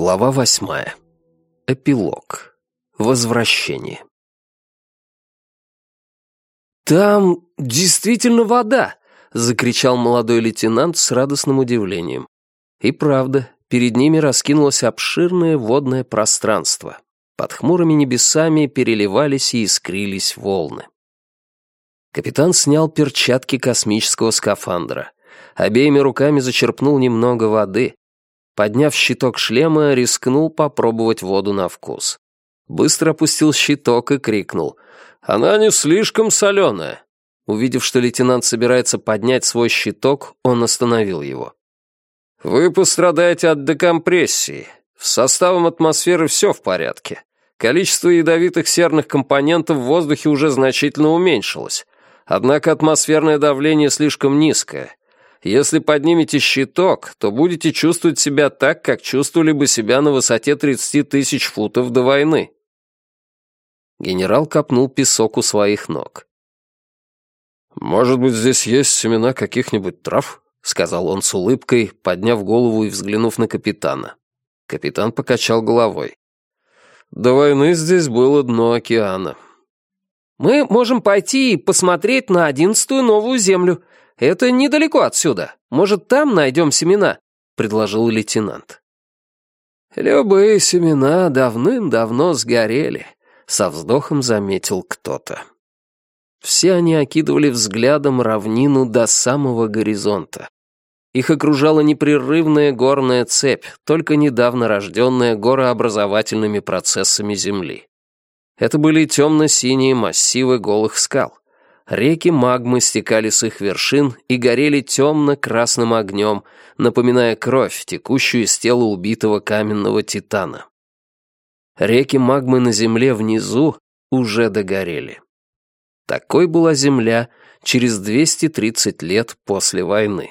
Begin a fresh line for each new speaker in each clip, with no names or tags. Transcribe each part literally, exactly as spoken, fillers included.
Глава восьмая. Эпилог. Возвращение. «Там действительно вода!» — закричал молодой лейтенант с радостным удивлением. И правда, перед ними раскинулось обширное водное пространство. Под хмурыми небесами переливались и искрились волны. Капитан снял перчатки космического скафандра. Обеими руками зачерпнул немного воды. Подняв щиток шлема, рискнул попробовать воду на вкус. Быстро опустил щиток и крикнул: «Она не слишком соленая!» Увидев, что лейтенант собирается поднять свой щиток, он остановил его. «Вы пострадаете от декомпрессии. С составом атмосферы все в порядке. Количество ядовитых серных компонентов в воздухе уже значительно уменьшилось. Однако атмосферное давление слишком низкое. Если поднимете щиток, то будете чувствовать себя так, как чувствовали бы себя на высоте тридцати тысяч футов до войны». Генерал копнул песок у своих ног. «Может быть, здесь есть семена каких-нибудь трав?» — сказал он с улыбкой, подняв голову и взглянув на капитана. Капитан покачал головой. «До войны здесь было дно океана». «Мы можем пойти и посмотреть на одиннадцатую новую землю. Это недалеко отсюда. Может, там найдем семена?» — предложил лейтенант. «Любые семена давным-давно сгорели», — со вздохом заметил кто-то. Все они окидывали взглядом равнину до самого горизонта. Их окружала непрерывная горная цепь, только недавно рожденная горообразовательными процессами Земли. Это были темно-синие массивы голых скал. Реки магмы стекали с их вершин и горели темно-красным огнем, напоминая кровь, текущую из тела убитого каменного титана. Реки магмы на земле внизу уже догорели. Такой была Земля через двести тридцать лет после войны.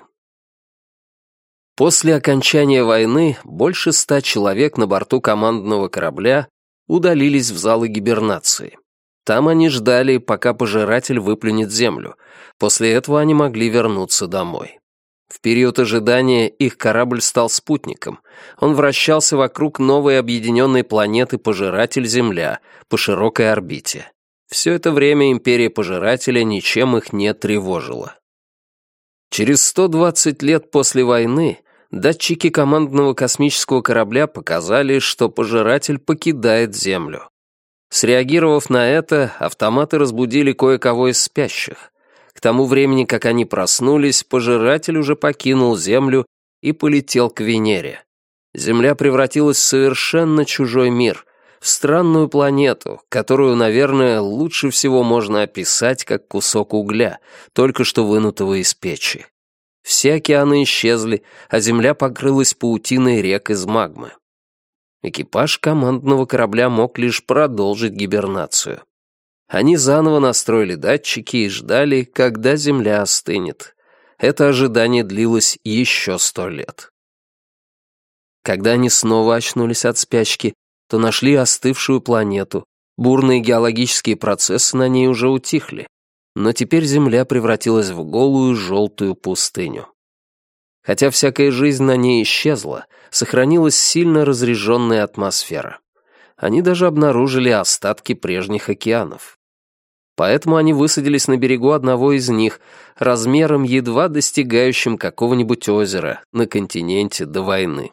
После окончания войны больше ста человек на борту командного корабля удалились в залы гибернации. Там они ждали, пока пожиратель выплюнет землю. После этого они могли вернуться домой. В период ожидания их корабль стал спутником. Он вращался вокруг новой объединенной планеты Пожиратель Земля по широкой орбите. Все это время империя Пожирателя ничем их не тревожила. Через сто двадцать лет после войны датчики командного космического корабля показали, что Пожиратель покидает Землю. Среагировав на это, автоматы разбудили кое-кого из спящих. К тому времени, как они проснулись, Пожиратель уже покинул Землю и полетел к Венере. Земля превратилась в совершенно чужой мир, в странную планету, которую, наверное, лучше всего можно описать как кусок угля, только что вынутого из печи. Все океаны исчезли, а Земля покрылась паутиной рек из магмы. Экипаж командного корабля мог лишь продолжить гибернацию. Они заново настроили датчики и ждали, когда Земля остынет. Это ожидание длилось еще сто лет. Когда они снова очнулись от спячки, то нашли остывшую планету. Бурные геологические процессы на ней уже утихли. Но теперь Земля превратилась в голую желтую пустыню. Хотя всякая жизнь на ней исчезла, сохранилась сильно разреженная атмосфера. Они даже обнаружили остатки прежних океанов. Поэтому они высадились на берегу одного из них, размером едва достигающим какого-нибудь озера на континенте до войны.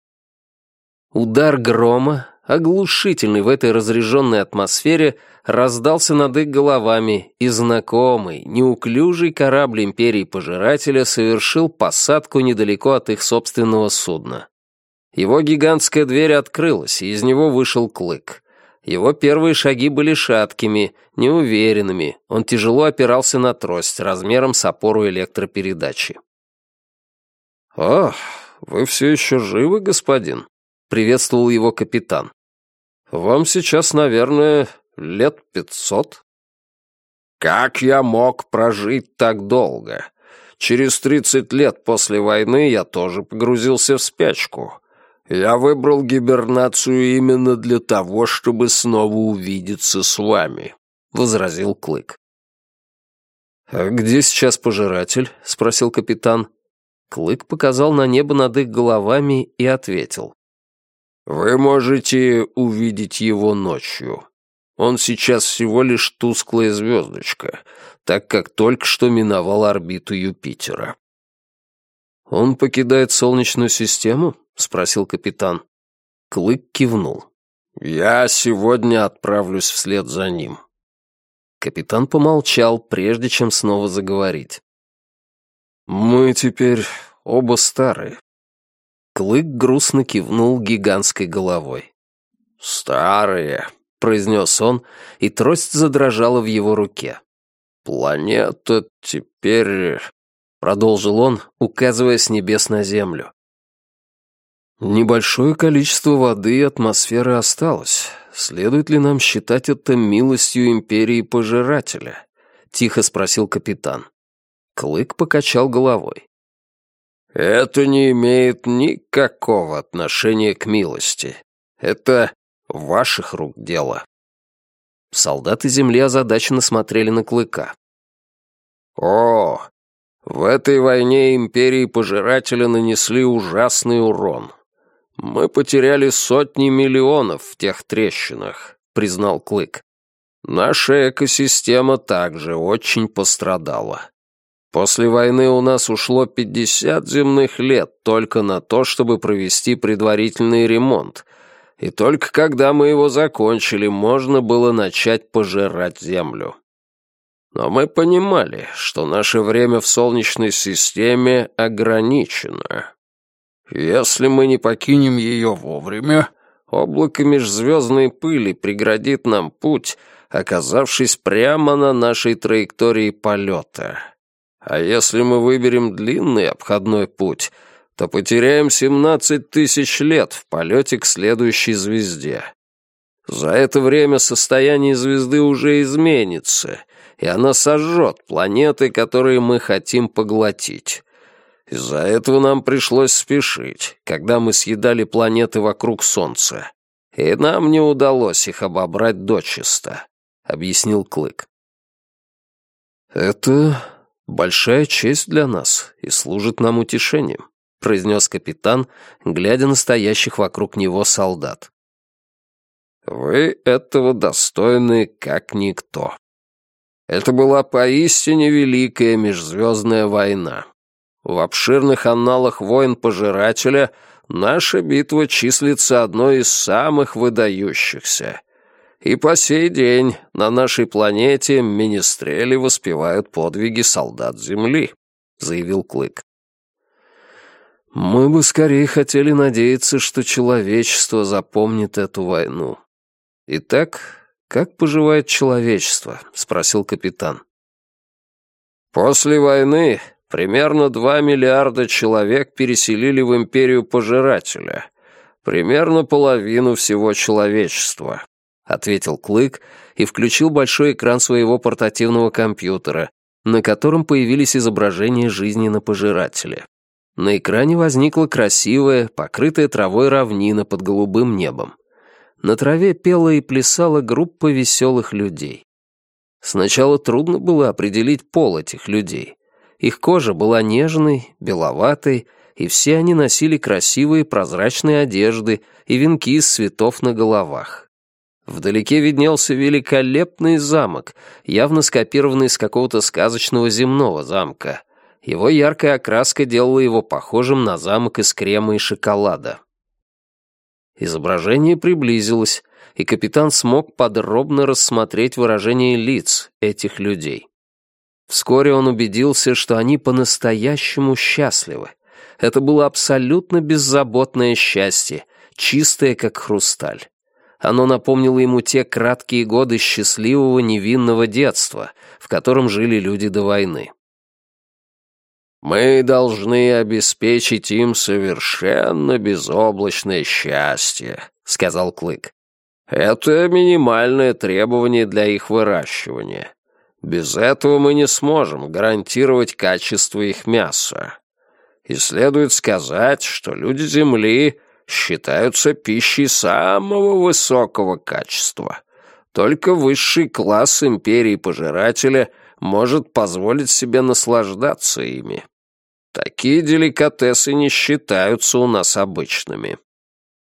Удар грома, оглушительный в этой разреженной атмосфере, раздался над их головами, и знакомый, неуклюжий корабль Империи Пожирателя совершил посадку недалеко от их собственного судна. Его гигантская дверь открылась, и из него вышел Клык. Его первые шаги были шаткими, неуверенными, он тяжело опирался на трость размером с опору электропередачи. «О, вы все еще живы, господин?» — приветствовал его капитан. «Вам сейчас, наверное, лет пятьсот?» «Как я мог прожить так долго? Через тридцать лет после войны я тоже погрузился в спячку. Я выбрал гибернацию именно для того, чтобы снова увидеться с вами», — возразил Клык. «А где сейчас Пожиратель?» — спросил капитан. Клык показал на небо над их головами и ответил. Вы можете увидеть его ночью. Он сейчас всего лишь тусклая звездочка, так как только что миновал орбиту Юпитера. «Он покидает Солнечную систему?» — спросил капитан. Клык кивнул. «Я сегодня отправлюсь вслед за ним». Капитан помолчал, прежде чем снова заговорить. «Мы теперь оба старые». Клык грустно кивнул гигантской головой. «Старые», — произнес он, и трость задрожала в его руке. «Планета теперь...» — продолжил он, указывая с небес на Землю. «Небольшое количество воды и атмосферы осталось. Следует ли нам считать это милостью империи Пожирателя?» — тихо спросил капитан. Клык покачал головой. «Это не имеет никакого отношения к милости. Это ваших рук дело». Солдаты Земли озадаченно смотрели на Клыка. «О, в этой войне империи Пожирателя нанесли ужасный урон. Мы потеряли сотни миллионов в тех трещинах», — признал Клык. «Наша экосистема также очень пострадала. После войны у нас ушло пятьдесят земных лет только на то, чтобы провести предварительный ремонт, и только когда мы его закончили, можно было начать пожирать Землю. Но мы понимали, что наше время в Солнечной системе ограничено. Если мы не покинем ее вовремя, облако межзвездной пыли преградит нам путь, оказавшись прямо на нашей траектории полета. А если мы выберем длинный обходной путь, то потеряем семнадцать тысяч лет в полете к следующей звезде. За это время состояние звезды уже изменится, и она сожжет планеты, которые мы хотим поглотить. Из-за этого нам пришлось спешить, когда мы съедали планеты вокруг Солнца, и нам не удалось их обобрать дочисто», — объяснил Клык. «Это большая честь для нас и служит нам утешением», — произнес капитан, глядя на стоящих вокруг него солдат. «Вы этого достойны как никто. Это была поистине великая межзвездная война. В обширных анналах войн Пожирателя наша битва числится одной из самых выдающихся. И по сей день на нашей планете министрели воспевают подвиги солдат Земли», — заявил Клык. «Мы бы скорее хотели надеяться, что человечество запомнит эту войну. Итак, как поживает человечество?» — спросил капитан. «После войны примерно два миллиарда человек переселили в империю Пожирателя, примерно половину всего человечества», — ответил Клык и включил большой экран своего портативного компьютера, на котором появились изображения жизни на Пожирателе. На экране возникла красивая, покрытая травой равнина под голубым небом. На траве пела и плясала группа веселых людей. Сначала трудно было определить пол этих людей. Их кожа была нежной, беловатой, и все они носили красивые прозрачные одежды и венки из цветов на головах. Вдалеке виднелся великолепный замок, явно скопированный с какого-то сказочного земного замка. Его яркая окраска делала его похожим на замок из крема и шоколада. Изображение приблизилось, и капитан смог подробно рассмотреть выражение лиц этих людей. Вскоре он убедился, что они по-настоящему счастливы. Это было абсолютно беззаботное счастье, чистое, как хрусталь. Оно напомнило ему те краткие годы счастливого невинного детства, в котором жили люди до войны. «Мы должны обеспечить им совершенно безоблачное счастье», — сказал Клык. «Это минимальное требование для их выращивания. Без этого мы не сможем гарантировать качество их мяса. И следует сказать, что люди Земли считаются пищей самого высокого качества. Только высший класс империи Пожирателя может позволить себе наслаждаться ими. Такие деликатесы не считаются у нас обычными».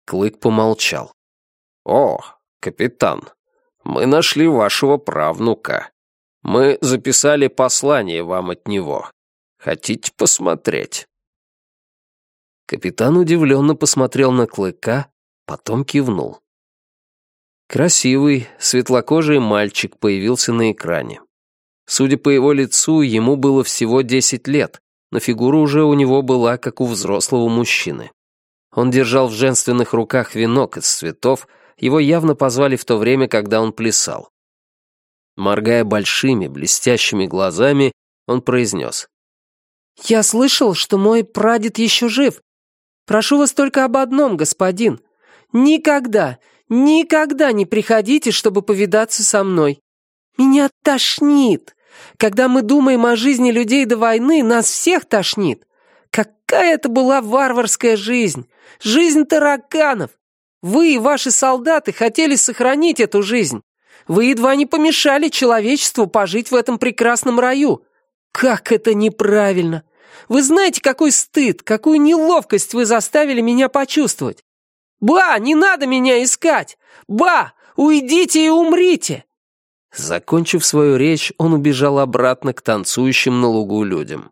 Клык помолчал. «О, капитан, мы нашли вашего правнука. Мы записали послание вам от него. Хотите посмотреть?» Капитан удивленно посмотрел на Клыка, потом кивнул. Красивый, светлокожий мальчик появился на экране. Судя по его лицу, ему было всего десять лет, но фигура уже у него была, как у взрослого мужчины. Он держал в женственных руках венок из цветов, его явно позвали в то время, когда он плясал. Моргая большими, блестящими глазами, он произнес. «Я слышал, что мой прадед еще жив. Прошу вас только об одном, господин. Никогда, никогда не приходите, чтобы повидаться со мной. Меня тошнит. Когда мы думаем о жизни людей до войны, нас всех тошнит. Какая это была варварская жизнь! Жизнь тараканов! Вы и ваши солдаты хотели сохранить эту жизнь. Вы едва не помешали человечеству пожить в этом прекрасном раю. Как это неправильно! Вы знаете, какой стыд, какую неловкость вы заставили меня почувствовать? Ба, не надо меня искать! Ба, уйдите и умрите!» Закончив свою речь, он убежал обратно к танцующим на лугу людям.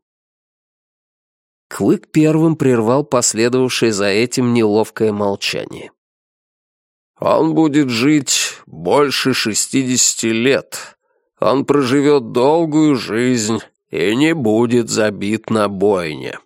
Клык первым прервал последовавшее за этим неловкое молчание. «Он будет жить больше шестидесяти лет. Он проживет долгую жизнь и не будет забит на бойне».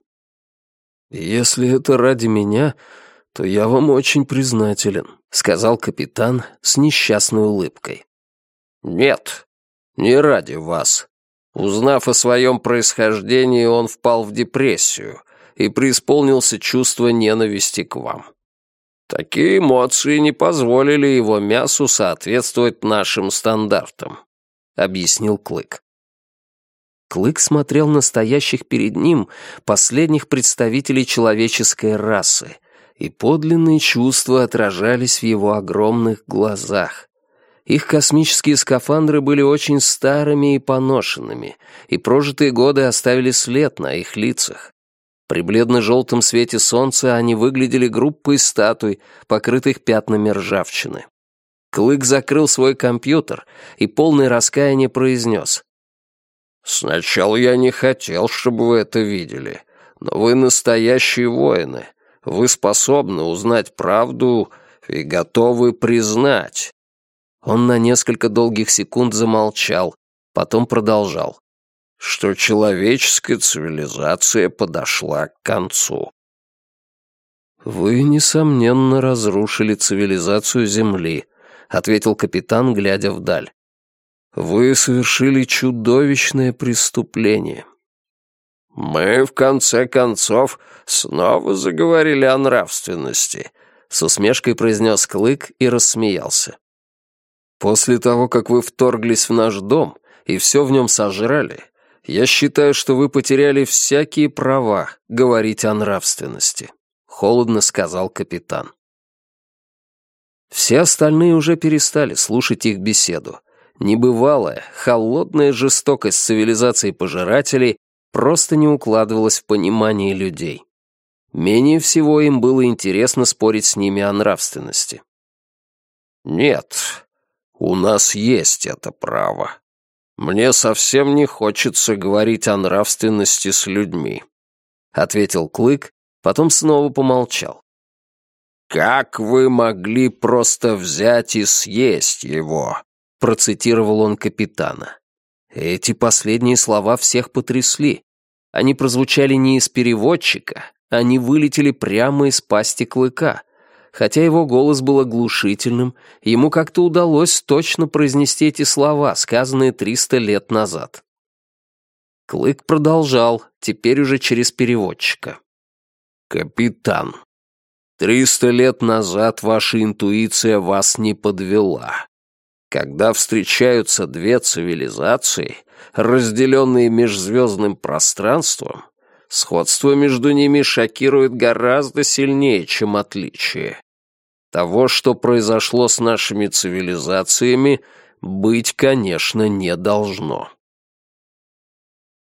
«Если это ради меня, то я вам очень признателен», — сказал капитан с несчастной улыбкой. «Нет, не ради вас. Узнав о своем происхождении, он впал в депрессию и преисполнился чувства ненависти к вам. Такие эмоции не позволили его мясу соответствовать нашим стандартам», — объяснил Клык. Клык смотрел на стоящих перед ним последних представителей человеческой расы, и подлинные чувства отражались в его огромных глазах. Их космические скафандры были очень старыми и поношенными, и прожитые годы оставили след на их лицах. При бледно-желтом свете солнца они выглядели группой статуй, покрытых пятнами ржавчины. Клык закрыл свой компьютер и полное раскаяние произнес. «Сначала я не хотел, чтобы вы это видели, но вы настоящие воины. Вы способны узнать правду и готовы признать». Он на несколько долгих секунд замолчал, потом продолжал, что человеческая цивилизация подошла к концу. «Вы, несомненно, разрушили цивилизацию Земли», — ответил капитан, глядя вдаль. «Вы совершили чудовищное преступление». «Мы, в конце концов, снова заговорили о нравственности», — с усмешкой произнес Клык и рассмеялся. «После того, как вы вторглись в наш дом и все в нем сожрали, я считаю, что вы потеряли всякие права говорить о нравственности», — холодно сказал капитан. Все остальные уже перестали слушать их беседу. Небывалая, холодная жестокость цивилизации пожирателей просто не укладывалась в понимание людей. Менее всего им было интересно спорить с ними о нравственности. «Нет, у нас есть это право. Мне совсем не хочется говорить о нравственности с людьми», — ответил Клык, потом снова помолчал. «Как вы могли просто взять и съесть его?» — процитировал он капитана. Эти последние слова всех потрясли. Они прозвучали не из переводчика, они вылетели прямо из пасти Клыка. Хотя его голос был оглушительным, ему как-то удалось точно произнести эти слова, сказанные триста лет назад. Клык продолжал, теперь уже через переводчика. «Капитан, триста лет назад ваша интуиция вас не подвела. Когда встречаются две цивилизации, разделенные межзвездным пространством, сходство между ними шокирует гораздо сильнее, чем отличие. Того, что произошло с нашими цивилизациями, быть, конечно, не должно».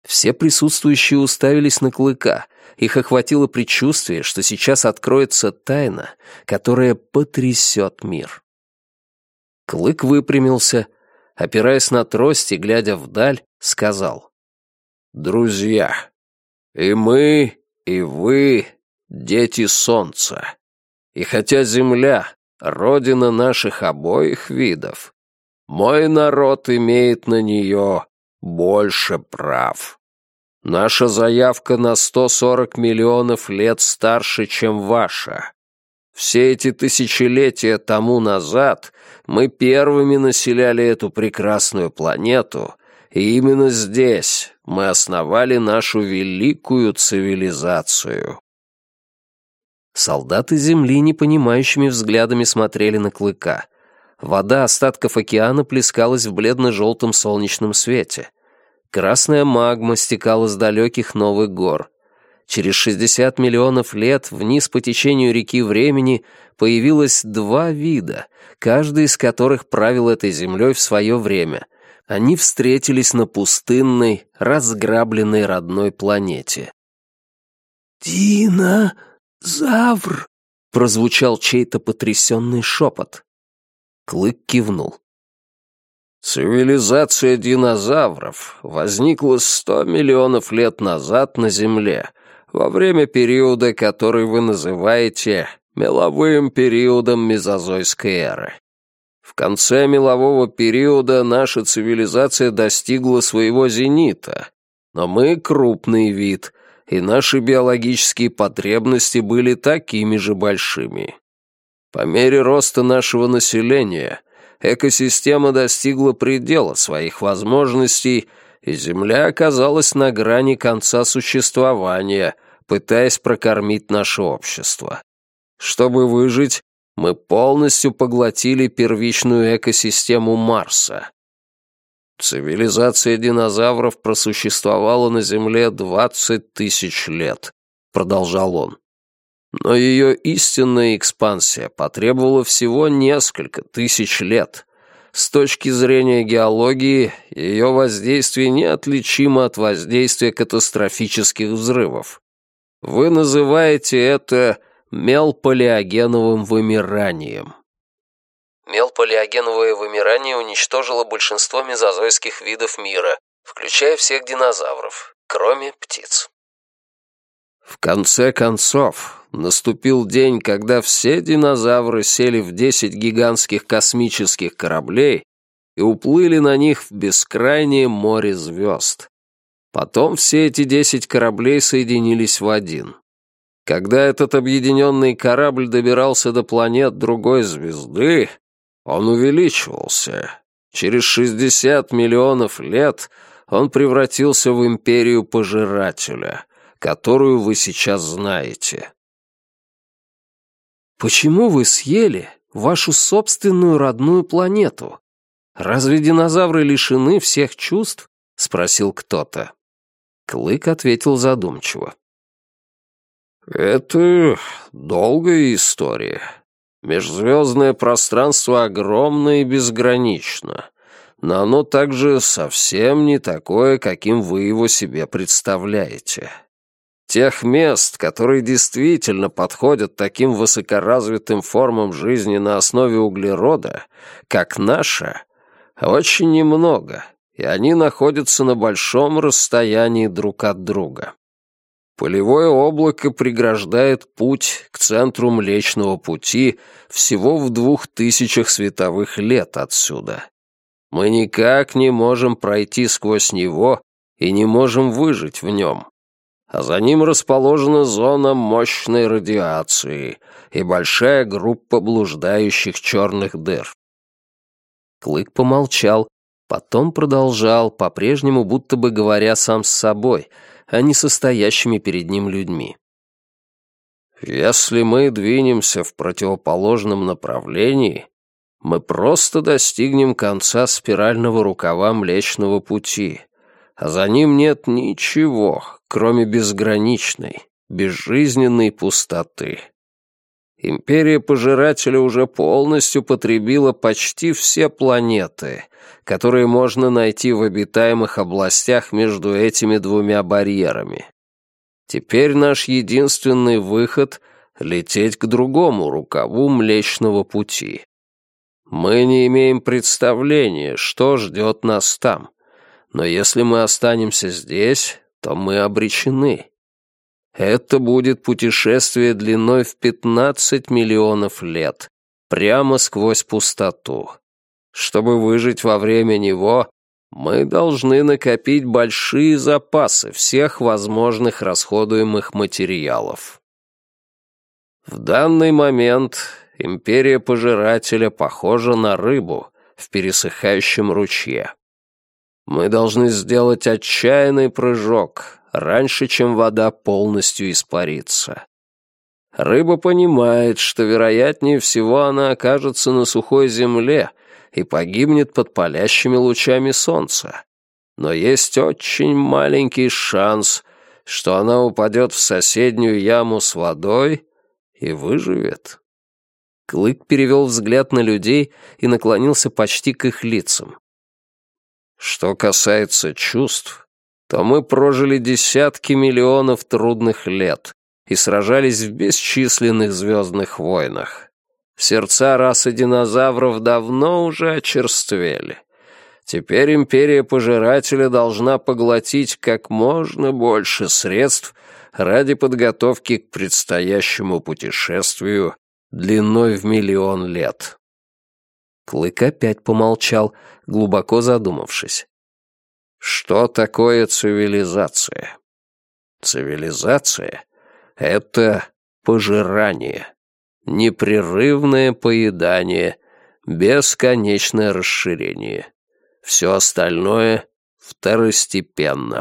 Все присутствующие уставились на Клыка. Их охватило предчувствие, что сейчас откроется тайна, которая потрясет мир. Клык выпрямился, опираясь на трость и глядя вдаль, сказал: «Друзья, и мы, и вы — дети солнца. И хотя земля — родина наших обоих видов, мой народ имеет на нее больше прав. Наша заявка на сто сорок миллионов лет старше, чем ваша. Все эти тысячелетия тому назад мы первыми населяли эту прекрасную планету, и именно здесь мы основали нашу великую цивилизацию». Солдаты Земли непонимающими взглядами смотрели на Клыка. Вода остатков океана плескалась в бледно-желтом солнечном свете. Красная магма стекала с далеких новых гор. Через шестьдесят миллионов лет вниз по течению реки времени появилось два вида, каждый из которых правил этой землей в свое время. Они встретились на пустынной, разграбленной родной планете. «Динозавр!» — прозвучал чей-то потрясенный шепот. Клык кивнул. «Цивилизация динозавров возникла сто миллионов лет назад на Земле, во время периода, который вы называете меловым периодом мезозойской эры. В конце мелового периода наша цивилизация достигла своего зенита, но мы крупный вид, и наши биологические потребности были такими же большими. По мере роста нашего населения экосистема достигла предела своих возможностей, и Земля оказалась на грани конца существования, пытаясь прокормить наше общество. Чтобы выжить, мы полностью поглотили первичную экосистему Марса. Цивилизация динозавров просуществовала на Земле двадцать тысяч лет, продолжал он. Но ее истинная экспансия потребовала всего несколько тысяч лет. С точки зрения геологии, ее воздействие неотличимо от воздействия катастрофических взрывов. Вы называете это мелпалеогеновым вымиранием. Мелпалеогеновое вымирание уничтожило большинство мезозойских видов мира, включая всех динозавров, кроме птиц. В конце концов, наступил день, когда все динозавры сели в десять гигантских космических кораблей и уплыли на них в бескрайнее море звезд. Потом все эти десять кораблей соединились в один. Когда этот объединенный корабль добирался до планет другой звезды, он увеличивался. Через шестьдесят миллионов лет он превратился в империю пожирателя, которую вы сейчас знаете. Почему вы съели вашу собственную родную планету? Разве динозавры лишены всех чувств? Спросил кто-то. Клык ответил задумчиво. Это долгая история. Межзвездное пространство огромно и безгранично, но оно также совсем не такое, каким вы его себе представляете. Тех мест, которые действительно подходят таким высокоразвитым формам жизни на основе углерода, как наша, очень немного, и они находятся на большом расстоянии друг от друга. Пылевое облако преграждает путь к центру Млечного Пути всего в двух тысячах световых лет отсюда. Мы никак не можем пройти сквозь него и не можем выжить в нем. А за ним расположена зона мощной радиации и большая группа блуждающих черных дыр. Клык помолчал, потом продолжал, по-прежнему будто бы говоря сам с собой, а не со стоящими перед ним людьми. Если мы двинемся в противоположном направлении, мы просто достигнем конца спирального рукава Млечного Пути, а за ним нет ничего, кроме безграничной, безжизненной пустоты. Империя Пожирателя уже полностью потребила почти все планеты, которые можно найти в обитаемых областях между этими двумя барьерами. Теперь наш единственный выход — лететь к другому рукаву Млечного Пути. Мы не имеем представления, что ждет нас там, но если мы останемся здесь, то мы обречены. Это будет путешествие длиной в пятнадцать миллионов лет, прямо сквозь пустоту. Чтобы выжить во время него, мы должны накопить большие запасы всех возможных расходуемых материалов. В данный момент Империя Пожирателя похожа на рыбу в пересыхающем ручье. Мы должны сделать отчаянный прыжок, раньше, чем вода полностью испарится. Рыба понимает, что вероятнее всего она окажется на сухой земле и погибнет под палящими лучами солнца. Но есть очень маленький шанс, что она упадет в соседнюю яму с водой и выживет. Клык перевел взгляд на людей и наклонился почти к их лицам. Что касается чувств, то мы прожили десятки миллионов трудных лет и сражались в бесчисленных звездных войнах. Сердца расы динозавров давно уже очерствели. Теперь Империя Пожирателя должна поглотить как можно больше средств ради подготовки к предстоящему путешествию длиной в миллион лет. Клык опять помолчал, глубоко задумавшись. Что такое цивилизация? Цивилизация — это пожирание, непрерывное поедание, бесконечное расширение. Все остальное второстепенно.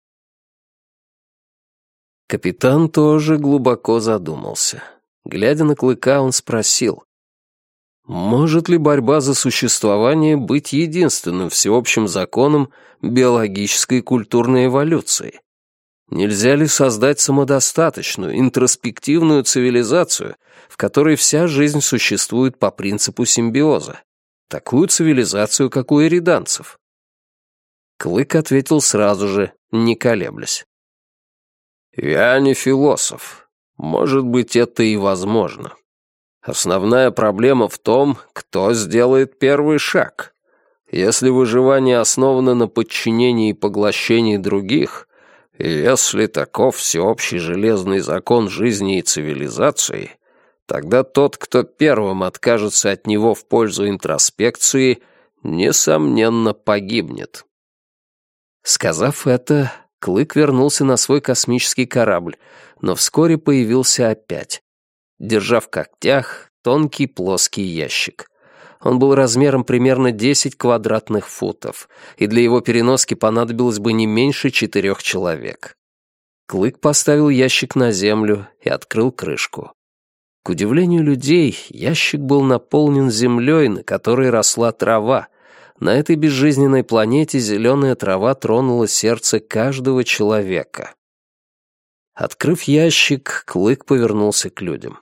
Капитан тоже глубоко задумался. Глядя на Клыка, он спросил, может ли борьба за существование быть единственным всеобщим законом биологической и культурной эволюции? Нельзя ли создать самодостаточную, интроспективную цивилизацию, в которой вся жизнь существует по принципу симбиоза? Такую цивилизацию, как у эриданцев? Клык ответил сразу же, не колеблясь. «Я не философ. Может быть, это и возможно. Основная проблема в том, кто сделает первый шаг. Если выживание основано на подчинении и поглощении других, и если таков всеобщий железный закон жизни и цивилизации, тогда тот, кто первым откажется от него в пользу интроспекции, несомненно погибнет». Сказав это, Клык вернулся на свой космический корабль, но вскоре появился опять. Держа в когтях тонкий плоский ящик. Он был размером примерно десять квадратных футов, и для его переноски понадобилось бы не меньше четырех человек. Клык поставил ящик на землю и открыл крышку. К удивлению людей, ящик был наполнен землей, на которой росла трава. На этой безжизненной планете зеленая трава тронула сердце каждого человека. Открыв ящик, Клык повернулся к людям.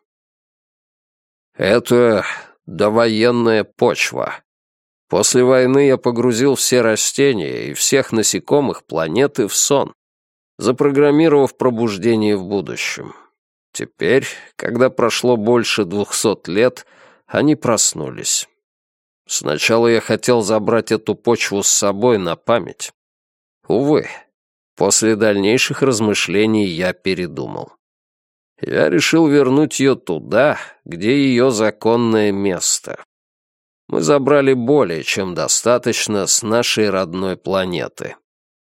«Это довоенная почва. После войны я погрузил все растения и всех насекомых планеты в сон, запрограммировав пробуждение в будущем. Теперь, когда прошло больше двухсот лет, они проснулись. Сначала я хотел забрать эту почву с собой на память. Увы, после дальнейших размышлений я передумал. Я решил вернуть ее туда, где ее законное место. Мы забрали более чем достаточно с нашей родной планеты».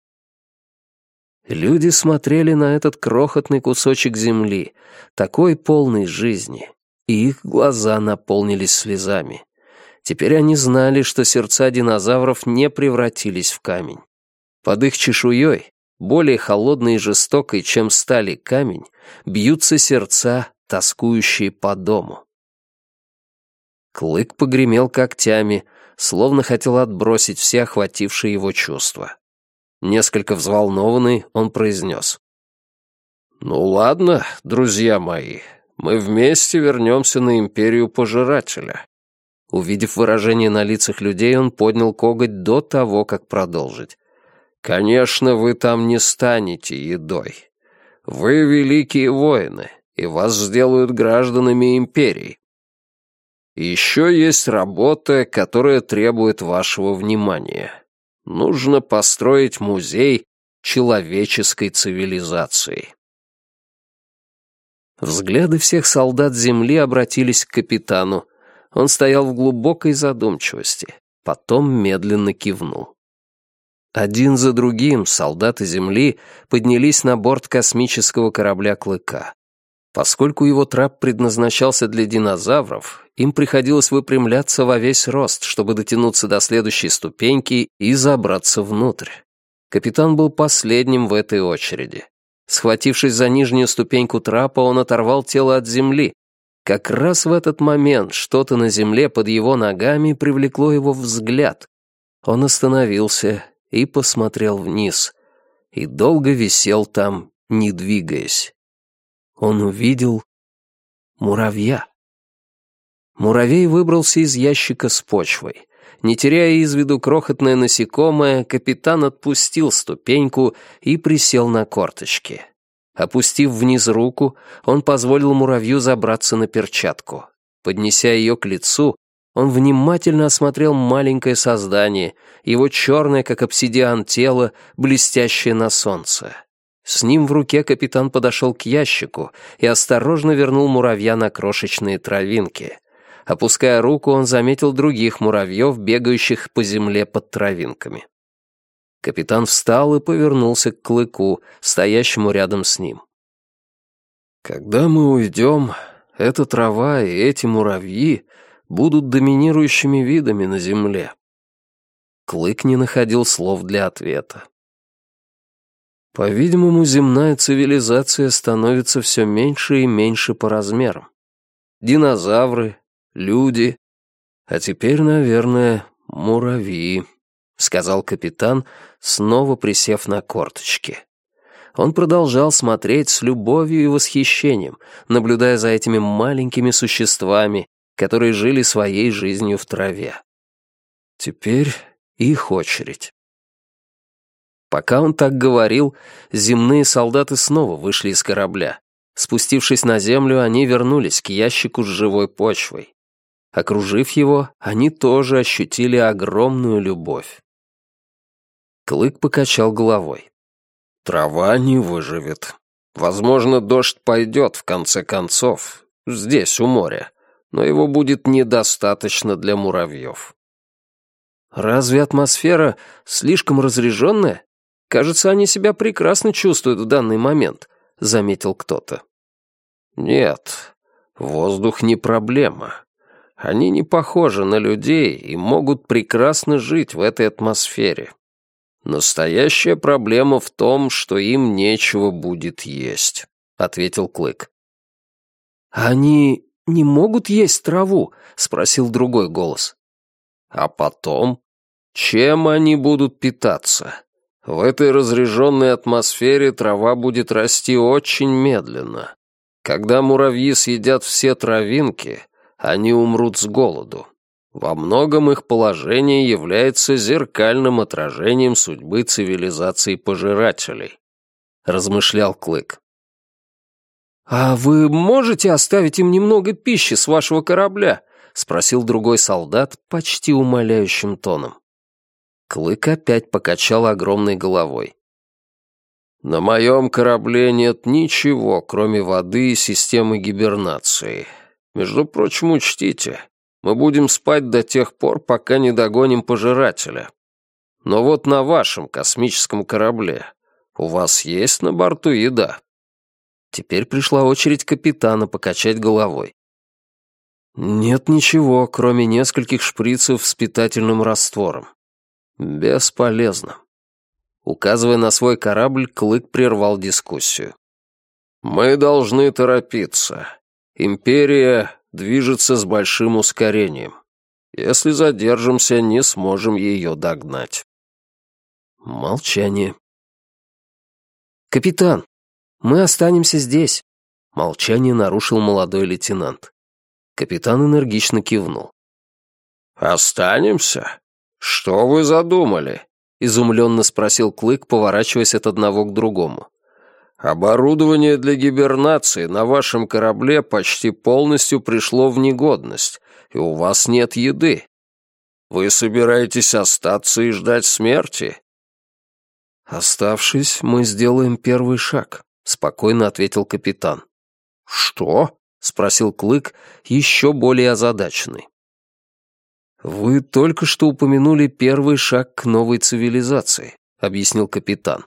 Люди смотрели на этот крохотный кусочек земли, такой полный жизни, и их глаза наполнились слезами. Теперь они знали, что сердца динозавров не превратились в камень. Под их чешуей, более холодной и жестокой, чем сталь и камень, бьются сердца, тоскующие по дому. Клык погремел когтями, словно хотел отбросить все охватившие его чувства. Несколько взволнованный, он произнес. «Ну ладно, друзья мои, Мы вместе вернемся на империю Пожирателя». Увидев выражение на лицах людей, он поднял коготь до того, как продолжить. «Конечно, вы там не станете едой. Вы великие воины, и вас сделают гражданами империи. Еще есть работа, которая требует вашего внимания. Нужно построить музей человеческой цивилизации». Взгляды всех солдат земли обратились к капитану. Он стоял в глубокой задумчивости, потом медленно кивнул. Один за другим солдаты Земли поднялись на борт космического корабля «Клыка». Поскольку его трап предназначался для динозавров, им приходилось выпрямляться во весь рост, чтобы дотянуться до следующей ступеньки и забраться внутрь. Капитан был последним в этой очереди. Схватившись за нижнюю ступеньку трапа, он оторвал тело от земли. Как раз в этот момент что-то на земле под его ногами привлекло его взгляд. Он остановился и посмотрел вниз, и долго висел там, не двигаясь. Он увидел муравья. Муравей выбрался из ящика с почвой. Не теряя из виду крохотное насекомое, капитан отпустил ступеньку и присел на корточки. Опустив вниз руку, он позволил муравью забраться на перчатку. Поднеся ее к лицу, он внимательно осмотрел маленькое создание, его черное, как обсидиан, тело, блестящее на солнце. С ним в руке капитан подошел к ящику и осторожно вернул муравья на крошечные травинки. Опуская руку, он заметил других муравьев, бегающих по земле под травинками. Капитан встал и повернулся к Клыку, стоящему рядом с ним. «Когда мы уйдем, эта трава и эти муравьи будут доминирующими видами на Земле». Клык не находил слов для ответа. По-видимому, земная цивилизация становится все меньше и меньше по размерам. Динозавры, люди, а теперь, наверное, муравьи, — сказал капитан, снова присев на корточки. Он продолжал смотреть с любовью и восхищением, наблюдая за этими маленькими существами, которые жили своей жизнью в траве. Теперь их очередь. Пока он так говорил, земные солдаты снова вышли из корабля. Спустившись на землю, они вернулись к ящику с живой почвой. Окружив его, они тоже ощутили огромную любовь. Клык покачал головой. «Трава не выживет. Возможно, дождь пойдет в конце концов, здесь, у моря, но его будет недостаточно для муравьев». «Разве атмосфера слишком разреженная? Кажется, они себя прекрасно чувствуют в данный момент», — заметил кто-то. «Нет, воздух не проблема. Они не похожи на людей и могут прекрасно жить в этой атмосфере. Настоящая проблема в том, что им нечего будет есть», — ответил Клык. «Они не могут есть траву?» — спросил другой голос. «А потом? Чем они будут питаться? В этой разреженной атмосфере трава будет расти очень медленно. Когда муравьи съедят все травинки, они умрут с голоду. Во многом их положение является зеркальным отражением судьбы цивилизации пожирателей», — размышлял Клык. «А вы можете оставить им немного пищи с вашего корабля?» — спросил другой солдат почти умоляющим тоном. Клык опять покачал огромной головой. «На моем корабле нет ничего, кроме воды и системы гибернации. Между прочим, учтите, мы будем спать до тех пор, пока не догоним пожирателя. Но вот на вашем космическом корабле у вас есть на борту еда?» Теперь пришла очередь капитана покачать головой. «Нет ничего, кроме нескольких шприцев с питательным раствором. Бесполезно». Указывая на свой корабль, Клык прервал дискуссию. «Мы должны торопиться. Империя движется с большим ускорением. Если задержимся, не сможем ее догнать». Молчание. «Капитан, мы останемся здесь. Молчание нарушил молодой лейтенант. Капитан энергично кивнул. «Останемся? Что вы задумали?» — изумленно спросил Клык, поворачиваясь от одного к другому. «Оборудование для гибернации на вашем корабле почти полностью пришло в негодность, и у вас нет еды. Вы собираетесь остаться и ждать смерти?» «Оставшись, мы сделаем первый шаг», — спокойно ответил капитан. «Что?» — спросил Клык, еще более озадаченный. «Вы только что упомянули первый шаг к новой цивилизации», — объяснил капитан.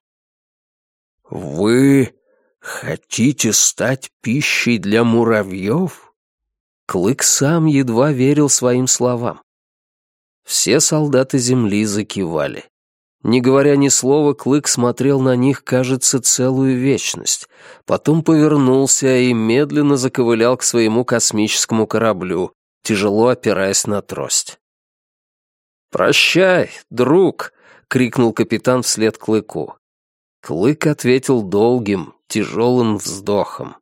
«Вы хотите стать пищей для муравьев?» Клык сам едва верил своим словам. Все солдаты Земли закивали. Не говоря ни слова, Клык смотрел на них, кажется, целую вечность. Потом повернулся и медленно заковылял к своему космическому кораблю, тяжело опираясь на трость. «Прощай, друг!» — крикнул капитан вслед Клыку. Клык ответил долгим, тяжелым вздохом.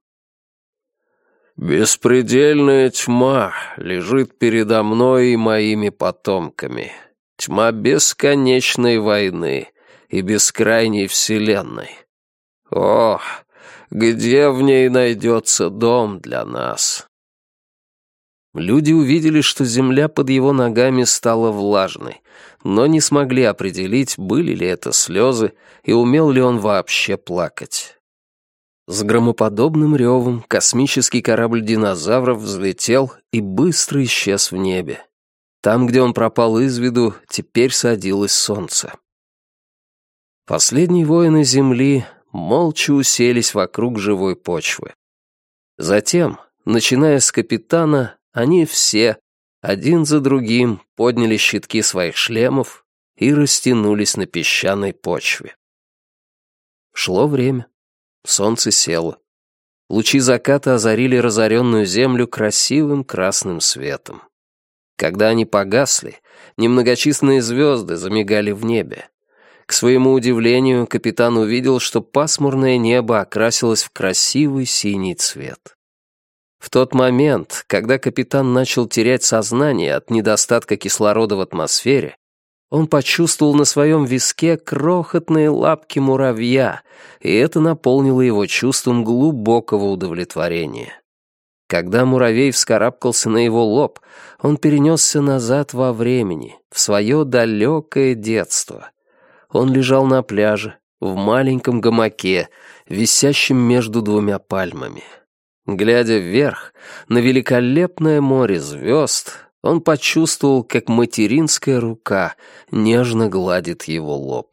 «Беспредельная тьма лежит передо мной и моими потомками. Тьма бесконечной войны и бескрайней вселенной. О, где в ней найдется дом для нас?» Люди увидели, что земля под его ногами стала влажной, но не смогли определить, были ли это слезы и умел ли он вообще плакать. С громоподобным ревом космический корабль динозавров взлетел и быстро исчез в небе. Там, где он пропал из виду, теперь садилось солнце. Последние воины Земли молча уселись вокруг живой почвы. Затем, начиная с капитана, они все, один за другим, подняли щитки своих шлемов и растянулись на песчаной почве. Шло время. Солнце село. Лучи заката озарили разоренную землю красивым красным светом. Когда они погасли, немногочисленные звезды замигали в небе. К своему удивлению, капитан увидел, что пасмурное небо окрасилось в красивый синий цвет. В тот момент, когда капитан начал терять сознание от недостатка кислорода в атмосфере, он почувствовал на своем виске крохотные лапки муравья, и это наполнило его чувством глубокого удовлетворения. Когда муравей вскарабкался на его лоб, он перенесся назад во времени, в свое далекое детство. Он лежал на пляже, в маленьком гамаке, висящем между двумя пальмами. Глядя вверх, на великолепное море звезд, он почувствовал, как материнская рука нежно гладит его лоб.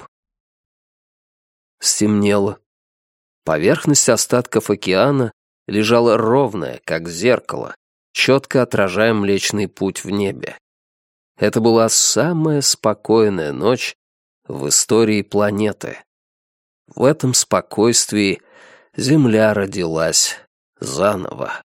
Стемнело. Поверхность остатков океана лежала ровная, как зеркало, четко отражая Млечный Путь в небе. Это была самая спокойная ночь в истории планеты. В этом спокойствии Земля родилась заново.